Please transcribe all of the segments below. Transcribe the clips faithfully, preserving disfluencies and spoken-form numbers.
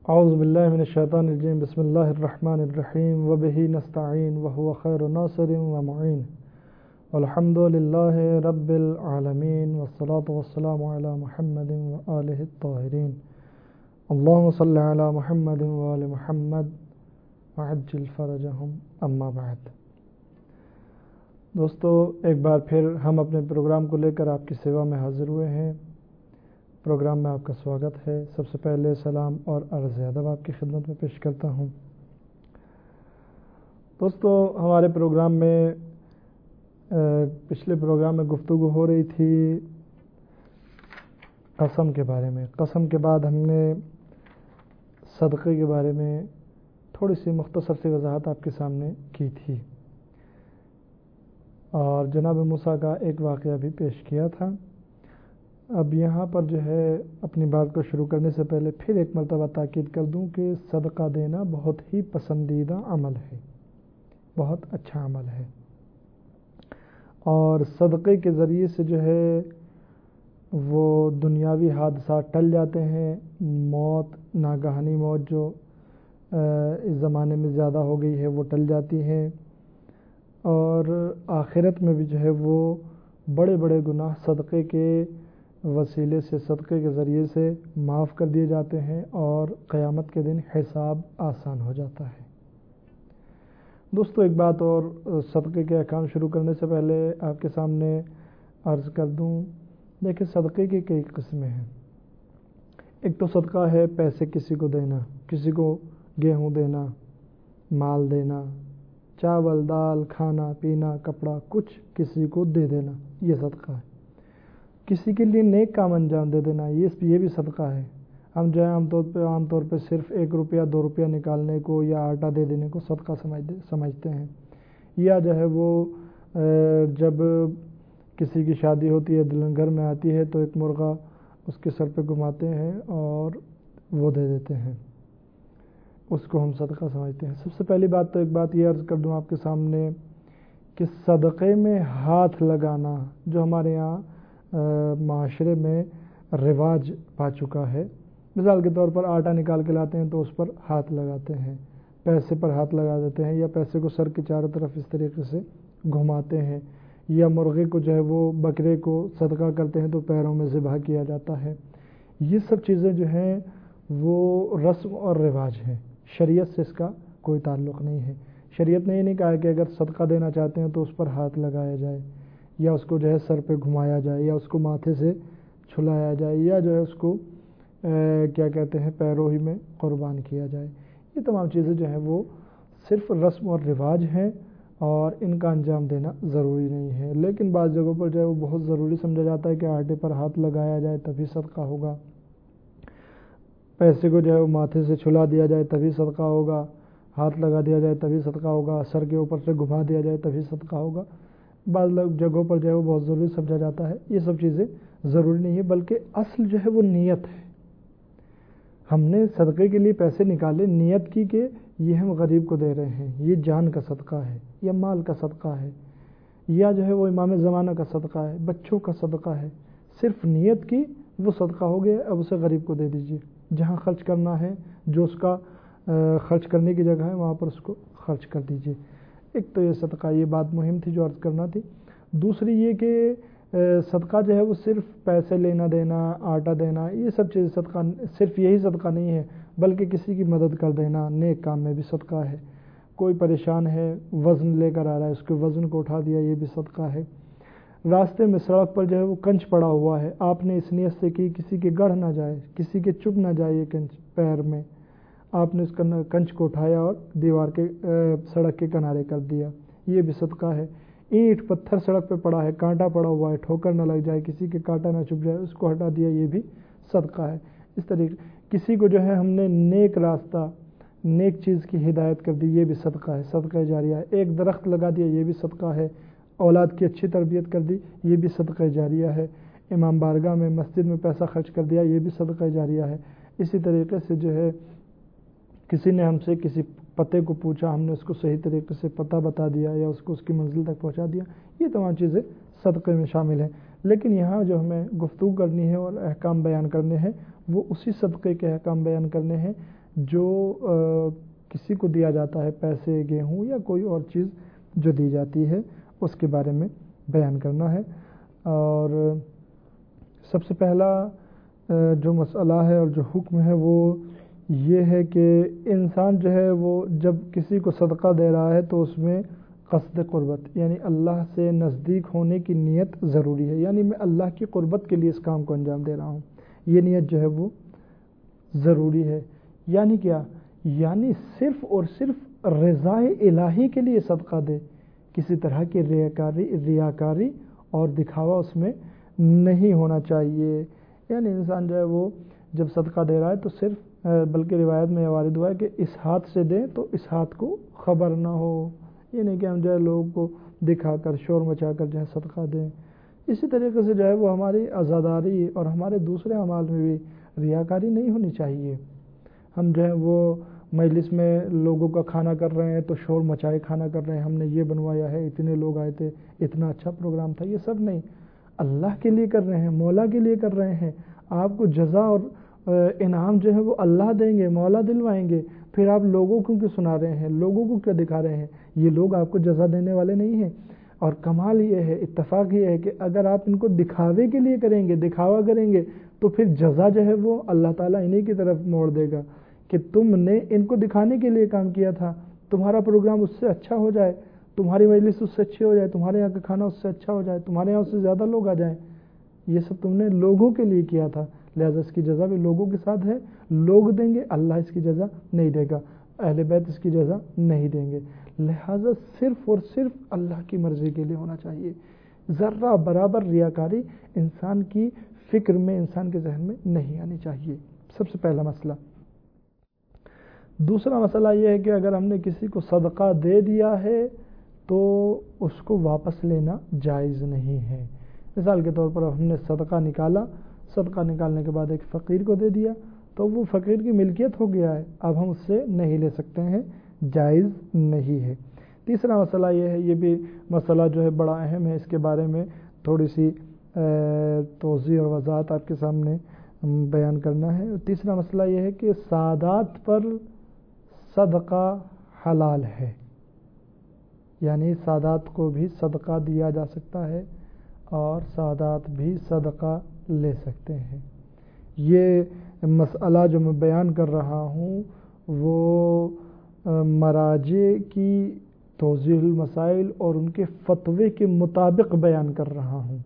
اعوذ باللہ من الشیطان الرجیم بسم اللہ الرحمن الرحیم وبہ نستعین وہو خیر ناصر ومعین والحمد للہ رب العالمین والصلاة والسلام علی محمد وآلہ الطاہرین اللہم صلی علی محمد وآل محمد وعجل فرجہم اما بعد۔ دوستو، ایک بار پھر ہم اپنے پروگرام کو لے کر آپ کی سیوا میں حاضر ہوئے ہیں۔ پروگرام میں آپ کا سواگت ہے۔ سب سے پہلے سلام اور عرض ادب آپ کی خدمت میں پیش کرتا ہوں۔ دوستو، ہمارے پروگرام میں پچھلے پروگرام میں گفتگو ہو رہی تھی قسم کے بارے میں۔ قسم کے بعد ہم نے صدقے کے بارے میں تھوڑی سی مختصر سی وضاحت آپ کے سامنے کی تھی، اور جناب موسیٰ کا ایک واقعہ بھی پیش کیا تھا۔ اب یہاں پر جو ہے اپنی بات کو شروع کرنے سے پہلے پھر ایک مرتبہ تاکید کر دوں کہ صدقہ دینا بہت ہی پسندیدہ عمل ہے، بہت اچھا عمل ہے، اور صدقے کے ذریعے سے جو ہے وہ دنیاوی حادثات ٹل جاتے ہیں۔ موت، ناگہانی موت جو اس زمانے میں زیادہ ہو گئی ہے وہ ٹل جاتی ہے، اور آخرت میں بھی جو ہے وہ بڑے بڑے گناہ صدقے کے وسیلے سے، صدقے کے ذریعے سے معاف کر دیے جاتے ہیں، اور قیامت کے دن حساب آسان ہو جاتا ہے۔ دوستو، ایک بات اور صدقے کے احکام شروع کرنے سے پہلے آپ کے سامنے عرض کر دوں۔ دیکھیں، صدقے کی کئی قسمیں ہیں۔ ایک تو صدقہ ہے پیسے کسی کو دینا، کسی کو گیہوں دینا، مال دینا، چاول، دال، کھانا پینا، کپڑا، کچھ کسی کو دے دینا، یہ صدقہ ہے۔ کسی کے لیے نیک کام انجام دے دینا، یہ یہ بھی صدقہ ہے۔ ہم جو ہے عام طور پہ عام طور پہ صرف ایک روپیہ دو روپیہ نکالنے کو یا آٹا دے دینے کو صدقہ سمجھتے ہیں، یا جو ہے وہ جب کسی کی شادی ہوتی ہے، دلہن گھر میں آتی ہے تو ایک مرغہ اس کے سر پہ گھماتے ہیں اور وہ دے دیتے ہیں، اس کو ہم صدقہ سمجھتے ہیں۔ سب سے پہلی بات تو ایک بات یہ عرض کر دوں آپ کے سامنے کہ صدقے میں ہاتھ لگانا جو ہمارے یہاں معاشرے میں رواج پا چکا ہے، مثال کے طور پر آٹا نکال کے لاتے ہیں تو اس پر ہاتھ لگاتے ہیں، پیسے پر ہاتھ لگا دیتے ہیں، یا پیسے کو سر کے چاروں طرف اس طریقے سے گھماتے ہیں، یا مرغے کو جو ہے وہ بکرے کو صدقہ کرتے ہیں تو پیروں میں ذبح کیا جاتا ہے۔ یہ سب چیزیں جو ہیں وہ رسم اور رواج ہیں، شریعت سے اس کا کوئی تعلق نہیں ہے۔ شریعت نے یہ نہیں کہا کہ اگر صدقہ دینا چاہتے ہیں تو اس پر ہاتھ لگایا جائے، یا اس کو جو ہے سر پہ گھمایا جائے، یا اس کو ماتھے سے چھلایا جائے، یا جو ہے اس کو کیا کہتے ہیں پیروں ہی میں قربان کیا جائے۔ یہ تمام چیزیں جو ہیں وہ صرف رسم اور رواج ہیں، اور ان کا انجام دینا ضروری نہیں ہے۔ لیکن بعض جگہوں پر جو ہے وہ بہت ضروری سمجھا جاتا ہے کہ آٹے پر ہاتھ لگایا جائے تبھی صدقہ ہوگا، پیسے کو جو ہے وہ ماتھے سے چھلا دیا جائے تبھی صدقہ ہوگا، ہاتھ لگا دیا جائے تبھی صدقہ ہوگا، سر کے اوپر سے گھما دیا جائے تبھی صدقہ ہوگا۔ بعض لوگ جگہوں پر جو ہے وہ بہت ضروری سمجھا جاتا ہے۔ یہ سب چیزیں ضروری نہیں ہے، بلکہ اصل جو ہے وہ نیت ہے۔ ہم نے صدقے کے لیے پیسے نکالے، نیت کی کہ یہ ہم غریب کو دے رہے ہیں، یہ جان کا صدقہ ہے، یا مال کا صدقہ ہے، یا جو ہے وہ امام زمانہ کا صدقہ ہے، بچوں کا صدقہ ہے۔ صرف نیت کی، وہ صدقہ ہو گیا، اب اسے غریب کو دے دیجیے۔ جہاں خرچ کرنا ہے، جو اس کا خرچ کرنے کی جگہ ہے، وہاں پر اس کو خرچ کر دیجیے۔ ایک تو یہ صدقہ، یہ بات مہم تھی جو عرض کرنا تھی۔ دوسری یہ کہ صدقہ جو ہے وہ صرف پیسے لینا دینا، آٹا دینا، یہ سب چیز صدقہ، صرف یہی صدقہ نہیں ہے، بلکہ کسی کی مدد کر دینا نیک کام میں بھی صدقہ ہے۔ کوئی پریشان ہے، وزن لے کر آ رہا ہے، اس کے وزن کو اٹھا دیا، یہ بھی صدقہ ہے۔ راستے میں سڑک پر جو ہے وہ کنچ پڑا ہوا ہے، آپ نے اس نیت سے کی کسی کے گڑھ نہ جائے، کسی کے چبھ نہ جائے یہ کنچ پیر میں، آپ نے اس کنچ کو اٹھایا اور دیوار کے سڑک کے کنارے کر دیا، یہ بھی صدقہ ہے۔ اینٹ پتھر سڑک پہ پڑا ہے، کانٹا پڑا ہوا ہے، ٹھوکر نہ لگ جائے، کسی کے کانٹا نہ چبھ جائے، اس کو ہٹا دیا، یہ بھی صدقہ ہے۔ اس طریقے کسی کو جو ہے ہم نے نیک راستہ، نیک چیز کی ہدایت کر دی، یہ بھی صدقہ ہے، صدقہ جاریہ ہے۔ ایک درخت لگا دیا، یہ بھی صدقہ ہے۔ اولاد کی اچھی تربیت کر دی، یہ بھی صدقہ جاریہ ہے۔ امام بارگاہ میں، مسجد میں پیسہ خرچ کر دیا، یہ بھی صدقہ جاریہ ہے۔ اسی طریقے سے جو ہے کسی نے ہم سے کسی پتے کو پوچھا، ہم نے اس کو صحیح طریقے سے پتہ بتا دیا، یا اس کو اس کی منزل تک پہنچا دیا، یہ تمام چیزیں صدقے میں شامل ہیں۔ لیکن یہاں جو ہمیں گفتگو کرنی ہے اور احکام بیان کرنے ہیں، وہ اسی صدقے کے احکام بیان کرنے ہیں جو کسی کو دیا جاتا ہے، پیسے، گیہوں یا کوئی اور چیز جو دی جاتی ہے، اس کے بارے میں بیان کرنا ہے۔ اور سب سے پہلا جو مسئلہ ہے اور جو حکم ہے وہ یہ ہے کہ انسان جو ہے وہ جب کسی کو صدقہ دے رہا ہے تو اس میں قصد قربت یعنی اللہ سے نزدیک ہونے کی نیت ضروری ہے، یعنی میں اللہ کی قربت کے لیے اس کام کو انجام دے رہا ہوں، یہ نیت جو ہے وہ ضروری ہے۔ یعنی کیا؟ یعنی صرف اور صرف رضائے الہی کے لیے صدقہ دے، کسی طرح کی ریاکاری ریاکاری اور دکھاوا اس میں نہیں ہونا چاہیے۔ یعنی انسان جو ہے وہ جب صدقہ دے رہا ہے تو صرف، بلکہ روایت میں وارد ہوا ہے کہ اس ہاتھ سے دیں تو اس ہاتھ کو خبر نہ ہو، یہ نہیں کہ ہم جو ہے لوگوں کو دکھا کر شور مچا کر جو ہے صدقہ دیں۔ اسی طریقے سے جو ہے وہ ہماری عزاداری اور ہمارے دوسرے اعمال میں بھی ریاکاری نہیں ہونی چاہیے۔ ہم جو ہے وہ مجلس میں لوگوں کا کھانا کر رہے ہیں تو شور مچائے کھانا کر رہے ہیں، ہم نے یہ بنوایا ہے، اتنے لوگ آئے تھے، اتنا اچھا پروگرام تھا، یہ سب نہیں، اللہ کے لیے کر رہے ہیں، مولا کے لیے کر رہے ہیں۔ آپ کو جزا اور انعام جو ہے وہ اللہ دیں گے، مولا دلوائیں گے، پھر آپ لوگوں کو کیوں سنا رہے ہیں، لوگوں کو کیوں دکھا رہے ہیں؟ یہ لوگ آپ کو جزا دینے والے نہیں ہیں۔ اور کمال یہ ہے، اتفاق یہ ہے کہ اگر آپ ان کو دکھاوے کے لیے کریں گے، دکھاوا کریں گے تو پھر جزا جو ہے وہ اللہ تعالیٰ انہی کی طرف موڑ دے گا کہ تم نے ان کو دکھانے کے لیے کام کیا تھا، تمہارا پروگرام اس سے اچھا ہو جائے، تمہاری مجلس اس سے اچھی ہو جائے، تمہارے یہاں کا کھانا اس سے اچھا ہو جائے، تمہارے یہاں اس سے زیادہ لوگ آ جائیں، یہ سب تم نے لوگوں کے لیے کیا تھا، لہذا اس کی جزا بھی لوگوں کے ساتھ ہے، لوگ دیں گے، اللہ اس کی جزا نہیں دے گا، اہل بیت اس کی جزا نہیں دیں گے، لہذا صرف اور صرف اللہ کی مرضی کے لیے ہونا چاہیے۔ ذرہ برابر ریاکاری انسان کی فکر میں، انسان کے ذہن میں نہیں آنی چاہیے، سب سے پہلا مسئلہ۔ دوسرا مسئلہ یہ ہے کہ اگر ہم نے کسی کو صدقہ دے دیا ہے تو اس کو واپس لینا جائز نہیں ہے۔ مثال کے طور پر ہم نے صدقہ نکالا، صدقہ نکالنے کے بعد ایک فقیر کو دے دیا تو وہ فقیر کی ملکیت ہو گیا ہے، اب ہم اس سے نہیں لے سکتے ہیں، جائز نہیں ہے۔ تیسرا مسئلہ یہ ہے، یہ بھی مسئلہ جو ہے بڑا اہم ہے، اس کے بارے میں تھوڑی سی توضیح اور وضاحت آپ کے سامنے بیان کرنا ہے۔ تیسرا مسئلہ یہ ہے کہ سادات پر صدقہ حلال ہے، یعنی سادات کو بھی صدقہ دیا جا سکتا ہے اور سادات بھی صدقہ لے سکتے ہیں۔ یہ مسئلہ جو میں بیان کر رہا ہوں وہ مراجع کی توضیح المسائل اور ان کے فتوے کے مطابق بیان کر رہا ہوں۔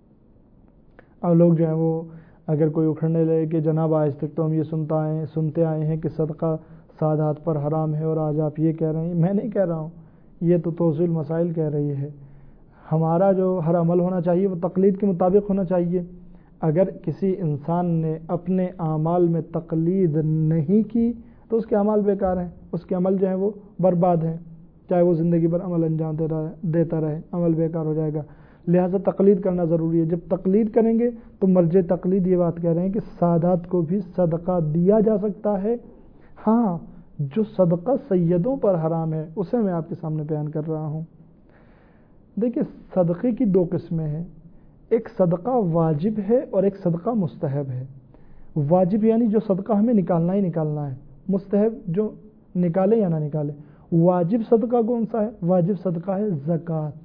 اور لوگ جو ہیں وہ اگر کوئی اکھڑنے لگے کہ جناب آج تک تو ہم یہ سنتا آئے سنتے آئے ہیں کہ صدقہ سادات پر حرام ہے اور آج آپ یہ کہہ رہے ہیں، میں نہیں کہہ رہا ہوں، یہ تو توضیح المسائل کہہ رہی ہے۔ ہمارا جو ہر عمل ہونا چاہیے وہ تقلید کے مطابق ہونا چاہیے۔ اگر کسی انسان نے اپنے اعمال میں تقلید نہیں کی تو اس کے اعمال بیکار ہیں، اس کے عمل جو ہیں وہ برباد ہیں، چاہے وہ زندگی بھر عمل انجام دے رہا ہے دیتا رہے، عمل بیکار ہو جائے گا۔ لہٰذا تقلید کرنا ضروری ہے۔ جب تقلید کریں گے تو مرجع تقلید یہ بات کہہ رہے ہیں کہ سادات کو بھی صدقہ دیا جا سکتا ہے، ہاں جو صدقہ سیدوں پر حرام ہے اسے میں آپ کے سامنے بیان کر رہا ہوں۔ دیکھیں صدقے کی دو قسمیں ہیں، ایک صدقہ واجب ہے اور ایک صدقہ مستحب ہے۔ واجب یعنی جو صدقہ ہمیں نکالنا ہی نکالنا ہے، مستحب جو نکالے یا نہ نکالے۔ واجب صدقہ کون سا ہے؟ واجب صدقہ ہے زکوٰۃ۔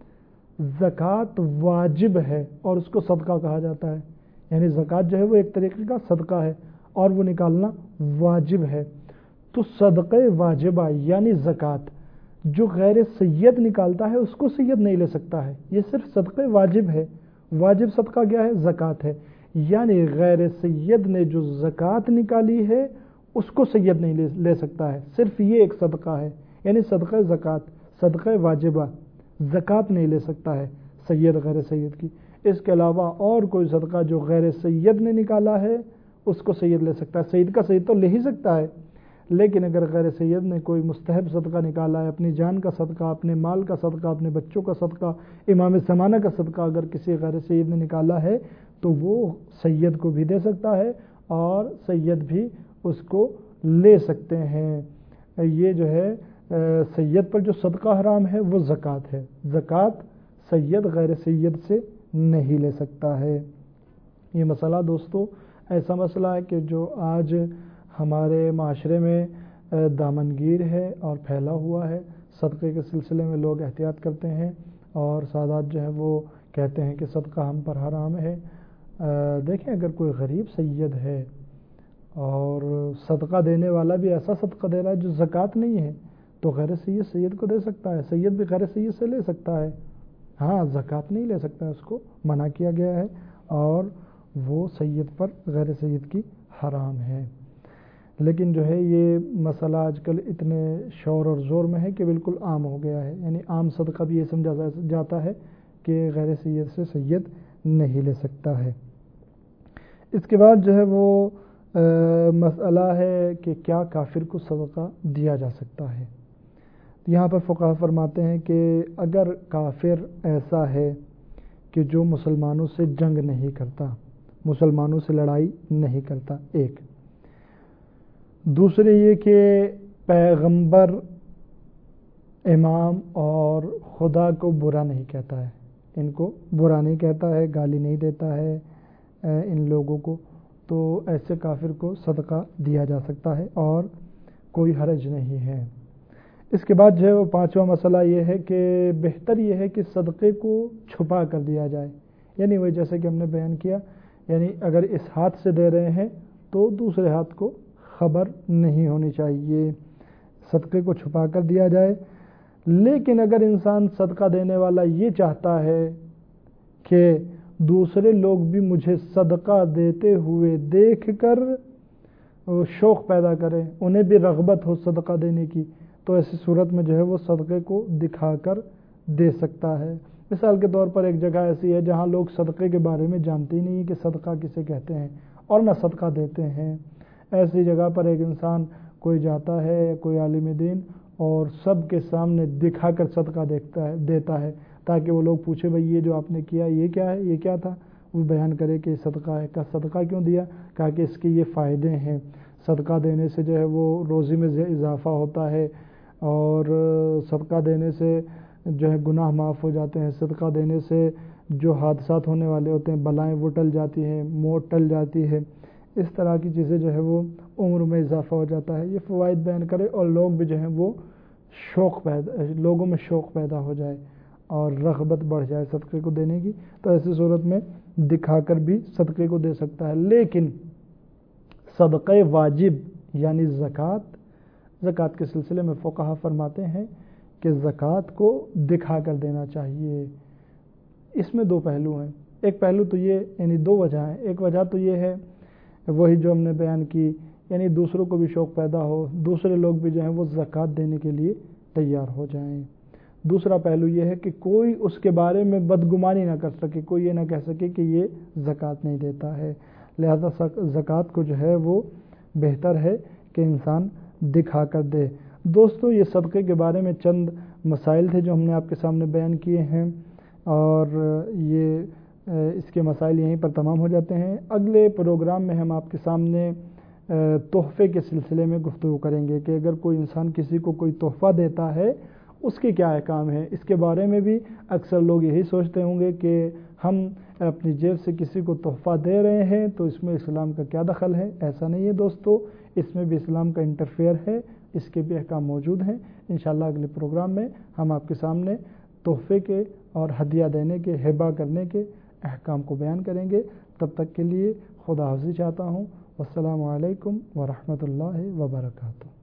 زکوٰۃ واجب ہے اور اس کو صدقہ کہا جاتا ہے، یعنی زکوٰۃ جو ہے وہ ایک طریقے کا صدقہ ہے اور وہ نکالنا واجب ہے۔ تو صدقہ واجبہ یعنی زکوٰۃ جو غیر سید نکالتا ہے اس کو سید نہیں لے سکتا ہے، یہ صرف صدقہ واجب ہے۔ واجب صدقہ کیا ہے؟ زکوٰۃ ہے، یعنی غیر سید نے جو زکوٰۃ نکالی ہے اس کو سید نہیں لے سکتا ہے، صرف یہ ایک صدقہ ہے، یعنی صدقہ زکوٰۃ، صدقہ واجبہ، زکوٰۃ نہیں لے سکتا ہے سید غیر سید کی۔ اس کے علاوہ اور کوئی صدقہ جو غیر سید نے نکالا ہے اس کو سید لے سکتا ہے۔ سید کا سید تو لے ہی سکتا ہے، لیکن اگر غیر سید نے کوئی مستحب صدقہ نکالا ہے، اپنی جان کا صدقہ، اپنے مال کا صدقہ، اپنے بچوں کا صدقہ، امام زمانہ کا صدقہ اگر کسی غیر سید نے نکالا ہے تو وہ سید کو بھی دے سکتا ہے اور سید بھی اس کو لے سکتے ہیں۔ یہ جو ہے سید پر جو صدقہ حرام ہے وہ زکوٰۃ ہے، زکوٰۃ سید غیر سید سے نہیں لے سکتا ہے۔ یہ مسئلہ دوستو ایسا مسئلہ ہے کہ جو آج ہمارے معاشرے میں دامنگیر ہے اور پھیلا ہوا ہے، صدقے کے سلسلے میں لوگ احتیاط کرتے ہیں اور سادات جو ہے وہ کہتے ہیں کہ صدقہ ہم پر حرام ہے۔ دیکھیں اگر کوئی غریب سید ہے اور صدقہ دینے والا بھی ایسا صدقہ دے رہا ہے جو زکوٰۃ نہیں ہے تو غیر سید سید کو دے سکتا ہے، سید بھی غیر سید سے لے سکتا ہے، ہاں زکوٰۃ نہیں لے سکتا، اس کو منع کیا گیا ہے اور وہ سید پر غیر سید کی حرام ہے۔ لیکن جو ہے یہ مسئلہ آج کل اتنے شور اور زور میں ہے کہ بالکل عام ہو گیا ہے، یعنی عام صدقہ بھی یہ سمجھا جاتا ہے کہ غیر سید سے سید نہیں لے سکتا ہے۔ اس کے بعد جو ہے وہ مسئلہ ہے کہ کیا کافر کو صدقہ دیا جا سکتا ہے۔ یہاں پر فقہا فرماتے ہیں کہ اگر کافر ایسا ہے کہ جو مسلمانوں سے جنگ نہیں کرتا، مسلمانوں سے لڑائی نہیں کرتا، ایک دوسرے یہ کہ پیغمبر، امام اور خدا کو برا نہیں کہتا ہے، ان کو برا نہیں کہتا ہے، گالی نہیں دیتا ہے ان لوگوں کو، تو ایسے کافر کو صدقہ دیا جا سکتا ہے اور کوئی حرج نہیں ہے۔ اس کے بعد جو ہے وہ پانچواں مسئلہ یہ ہے کہ بہتر یہ ہے کہ صدقے کو چھپا کر دیا جائے، یعنی وہ جیسے کہ ہم نے بیان کیا، یعنی اگر اس ہاتھ سے دے رہے ہیں تو دوسرے ہاتھ کو خبر نہیں ہونی چاہیے، صدقے کو چھپا کر دیا جائے۔ لیکن اگر انسان صدقہ دینے والا یہ چاہتا ہے کہ دوسرے لوگ بھی مجھے صدقہ دیتے ہوئے دیکھ کر شوق پیدا کریں، انہیں بھی رغبت ہو صدقہ دینے کی، تو ایسی صورت میں جو ہے وہ صدقے کو دکھا کر دے سکتا ہے۔ مثال کے طور پر ایک جگہ ایسی ہے جہاں لوگ صدقے کے بارے میں جانتے ہی نہیں کہ صدقہ کسے کہتے ہیں اور نہ صدقہ دیتے ہیں، ایسی جگہ پر ایک انسان کوئی جاتا ہے یا کوئی عالم دین اور سب کے سامنے دکھا کر صدقہ دیکھتا ہے دیتا ہے تاکہ وہ لوگ پوچھے بھئی یہ جو آپ نے کیا یہ کیا ہے، یہ کیا تھا، وہ بیان کرے کہ صدقہ ہے۔ کا صدقہ کیوں دیا؟ کہا کہ اس کے یہ فائدے ہیں، صدقہ دینے سے جو ہے وہ روزی میں اضافہ ہوتا ہے اور صدقہ دینے سے جو ہے گناہ معاف ہو جاتے ہیں، صدقہ دینے سے جو حادثات ہونے والے ہوتے ہیں، بلائیں وہ ٹل جاتی ہیں، موت ٹل جاتی ہے، اس طرح کی چیزیں جو ہے وہ عمر میں اضافہ ہو جاتا ہے، یہ فوائد بیان کرے اور لوگ بھی جو ہیں وہ شوق پیدا لوگوں میں شوق پیدا ہو جائے اور رغبت بڑھ جائے صدقے کو دینے کی، تو ایسی صورت میں دکھا کر بھی صدقے کو دے سکتا ہے۔ لیکن صدقہ واجب یعنی زکوٰۃ زکوٰۃ کے سلسلے میں فقہا فرماتے ہیں کہ زکوٰۃ کو دکھا کر دینا چاہیے۔ اس میں دو پہلو ہیں، ایک پہلو تو یہ یعنی دو وجہ ہیں، ایک وجہ تو یہ ہے وہی جو ہم نے بیان کی، یعنی دوسروں کو بھی شوق پیدا ہو، دوسرے لوگ بھی جو ہیں وہ زکوٰۃ دینے کے لیے تیار ہو جائیں۔ دوسرا پہلو یہ ہے کہ کوئی اس کے بارے میں بدگمانی نہ کر سکے، کوئی یہ نہ کہہ سکے کہ یہ زکوٰۃ نہیں دیتا ہے، لہذا زکوٰۃ کو جو ہے وہ بہتر ہے کہ انسان دکھا کر دے۔ دوستو یہ صدقے کے بارے میں چند مسائل تھے جو ہم نے آپ کے سامنے بیان کیے ہیں اور یہ اس کے مسائل یہیں پر تمام ہو جاتے ہیں۔ اگلے پروگرام میں ہم آپ کے سامنے تحفے کے سلسلے میں گفتگو کریں گے کہ اگر کوئی انسان کسی کو کوئی تحفہ دیتا ہے اس کے کیا احکام ہیں، اس کے بارے میں بھی اکثر لوگ یہی سوچتے ہوں گے کہ ہم اپنی جیب سے کسی کو تحفہ دے رہے ہیں تو اس میں اسلام کا کیا دخل ہے۔ ایسا نہیں ہے دوستو، اس میں بھی اسلام کا انٹرفیئر ہے، اس کے بھی احکام موجود ہیں۔ انشاءاللہ اگلے پروگرام میں ہم آپ کے سامنے تحفے کے اور ہدیہ دینے کے، ہبہ کرنے کے احکام کو بیان کریں گے۔ تب تک کے لیے خدا حافظ چاہتا ہوں۔ والسلام علیکم ورحمۃ اللہ وبرکاتہ۔